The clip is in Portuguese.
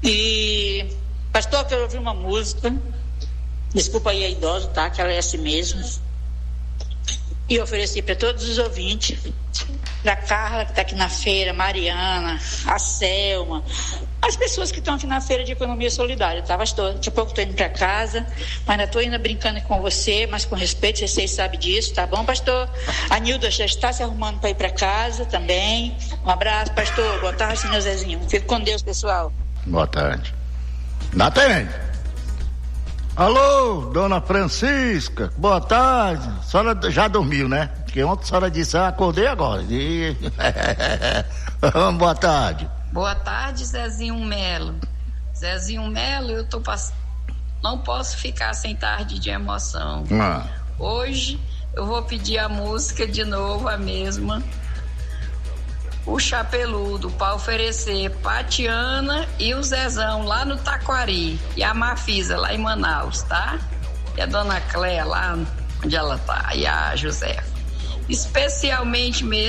E, pastor, eu quero ouvir uma música. Desculpa aí a idosa, tá? Que ela é assim mesmo. E ofereci para todos os ouvintes, para Carla, que está aqui na feira, Mariana, a Selma, as pessoas que estão aqui na feira de economia solidária, tá, pastor? Daqui a pouco estou indo para casa, mas ainda estou ainda brincando com você, mas com respeito, vocês sabem disso, tá bom, pastor? A Nilda já está se arrumando para ir para casa também. Um abraço, pastor. Boa tarde, senhor Zezinho. Fico com Deus, pessoal. Boa tarde. Natém. Alô, dona Francisca, boa tarde. A senhora já dormiu, né? Porque ontem a senhora disse, acordei agora. E... boa tarde. Boa tarde, Zezinho Melo. Zezinho Melo, eu tô não posso ficar sem tarde de emoção. Hoje eu vou pedir a música de novo, a mesma. O Chapeludo, para oferecer Patiana e o Zezão lá no Taquari, e a Mafisa lá em Manaus, tá? E a dona Cléia lá onde ela tá, e a Josefa. Especialmente mesmo